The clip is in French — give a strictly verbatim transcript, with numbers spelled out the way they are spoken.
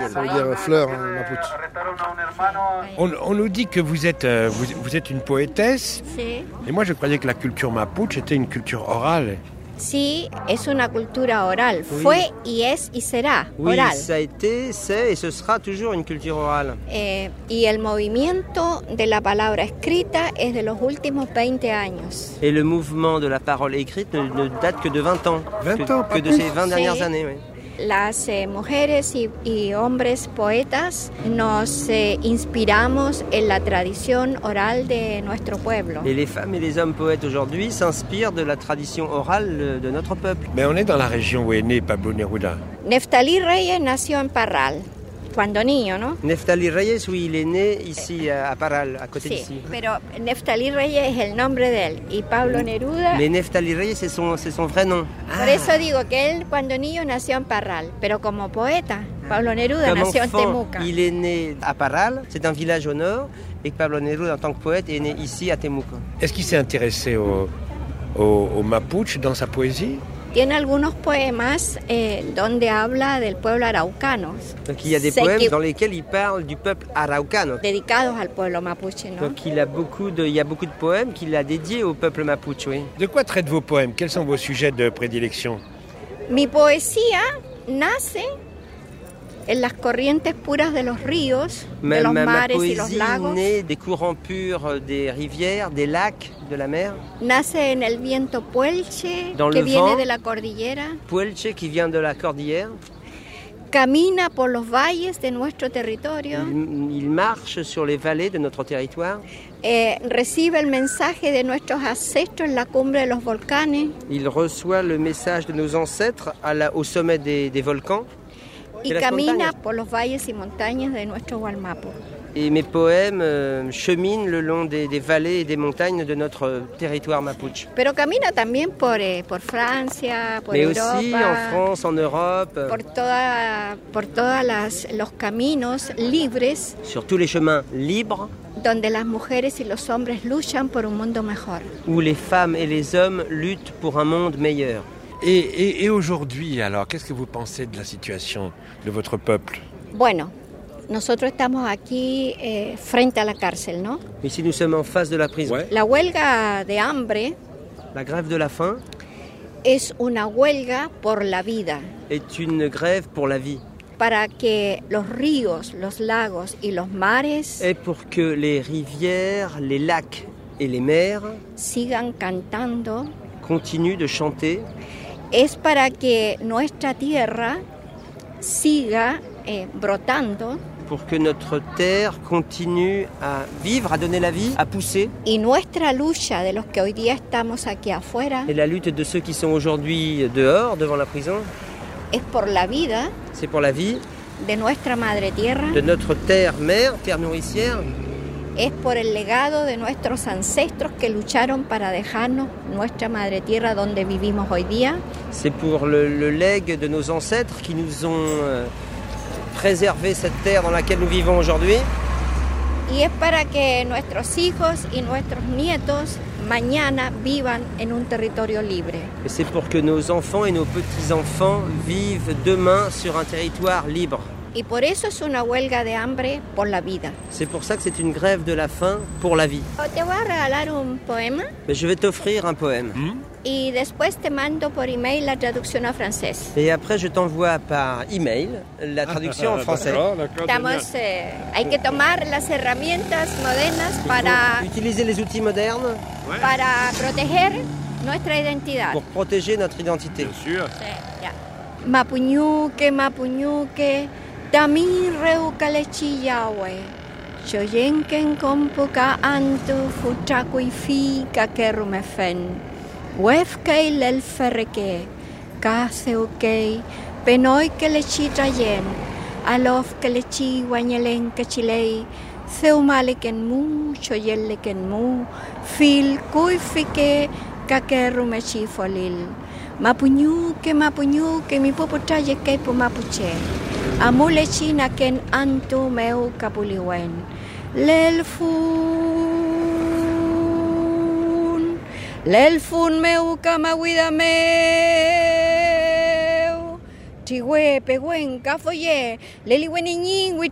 Ça veut dire fleur en mapuche. On, on nous dit que vous êtes, euh, vous, vous êtes une poétesse. Sí. Et moi, je croyais que la culture mapuche était une culture orale. Sí, es una cultura oral. Oui. Fue y es y será Oui, oral. ça a été, c'est et ce sera toujours une culture orale. Eh, y el movimiento de la palabra escrita es de los últimos veinte años. Et le mouvement de la parole écrite ne, ne date que de vingt ans. vingt que, ans, que de pas ces vingt plus. dernières Sí. années, oui. Las eh, mujeres y, y hombres poetas nos eh, inspiramos en la tradición oral de nuestro pueblo. Et les femmes et les hommes poètes aujourd'hui s'inspirent de la tradition orale de notre peuple. Mais on est dans la région où est né Pablo Neruda. Neftalí Reyes nació en Parral, cuando niño, ¿no? Neftali Reyes, oui, il est né ici à Parral, à côté Sí, d'ici. pero Neftalí Reyes es el nombre de él y Pablo Neruda. Mais Neftali Reyes, c'est son, c'est son vrai nom. Por eso digo que él cuando niño nació en Parral, pero como poeta, Pablo Neruda Comme nació en enfant, Temuca. il est né à Parral, c'est un village au nord, et que Pablo Neruda, en tant que poète, est né ici à Temuca. Est-ce qu'il s'est intéressé au, au, au mapuche dans sa poésie? Tiene algunos poemas eh, donde habla del pueblo araucano, Donc il y a des Sé poèmes que- dans lesquels il parle du peuple araucano. dedicados al pueblo mapuche, ¿no? Donc il, a beaucoup de, il y a beaucoup de poèmes qu'il a dédiés au peuple mapuche, oui. De quoi traitent vos poèmes? Quels sont vos sujets de prédilection? Mi poesía nace en las corrientes puras de los ríos, Ma, de los ma- ma mares y los poésie lagos. naît des courants purs des rivières, des lacs, de la mer. Nace en el viento puelche Dans que le viene vent. de la cordillera. Puelche qui vient de la cordillère. Camina por los valles de nuestro territorio. Il, il marche sur les vallées de notre territoire. Eh, recibe el mensaje de nuestros ancestros en la cumbre de los volcanes. Il reçoit le message de nos ancêtres à la- au sommet des, des volcans. Y de las camina montañas. por los valles y montañas de nuestro Gualmapu. Et mes poèmes euh, cheminent le long des, des vallées et des montagnes de notre territoire mapuche. Pero camina también por, eh, por Francia, por Mais Europa, aussi en France, en Europe, por toda, por todas las, los caminos libres sur tous les chemins libres donde las mujeres y los hombres luchan por un mundo mejor. où les femmes et les hommes luttent pour un monde meilleur. Et, et, et aujourd'hui, alors, qu'est-ce que vous pensez de la situation de votre peuple? Bueno, nosotros estamos aquí eh, frente a la cárcel, ¿no? Ici, nous sommes en face de la prison. Ouais. La huelga de hambre La grève de la faim es una huelga por la vida, est une grève pour la vie. para que los ríos, los lagos y los mares Et pour que les rivières, les lacs et les mers sigan cantando, continuent de chanter, es para que nuestra tierra siga eh, brotando pour que notre terre continue à vivre, à donner la vie, à pousser. y nuestra lucha de los que hoy día estamos aquí afuera Et la lutte de ceux qui sont aujourd'hui dehors, devant la prison, es por la vida c'est pour la vie de nuestra madre tierra, de notre terre-mère, terre nourricière. es por el legado de nuestros ancestros que lucharon para dejarnos nuestra madre tierra donde vivimos hoy día. C'est pour le, le legs de nos ancêtres qui nous ont euh, préservé cette terre dans laquelle nous vivons aujourd'hui. Y es para que nuestros hijos y nuestros nietos mañana vivan en un territorio libre. Et c'est pour que nos enfants et nos petits-enfants vivent demain sur un territoire libre. Y por eso es una huelga de hambre por la vida. C'est pour ça que c'est une grève de la faim pour la vie. Te voy a regalar un poema Mais je vais t'offrir un poème. y después te mando por email la traducción a francés. Et après, je t'envoie par email la traduction en français. D'accord, d'accord, Estamos, eh, hay que tomar las herramientas modernas para, Utiliser les outils modernes para proteger nuestra identidad. pour protéger notre identité. Bien sûr. Sí, ya. Mapuñuque, mapuñuque, tami reucalechi Yahweh. Choyenken kompuka antu futrakuifi kakerumefen. Wefkei lel ferreke, kaseukei, penoi que le chitrayen, alof que le chi guanyelen que chilei, ceumaliken mu, choyeleken mu, fil kuifike kakerumechi folil. Mapuñuque, mapuñuque, mi popotraye que po mapuche. Amule china ken antu meu kapuliwen. Lelfun, lelfun meu kamaguida meu. Chihue, Pehuen, Cafoye, Leliweneñin,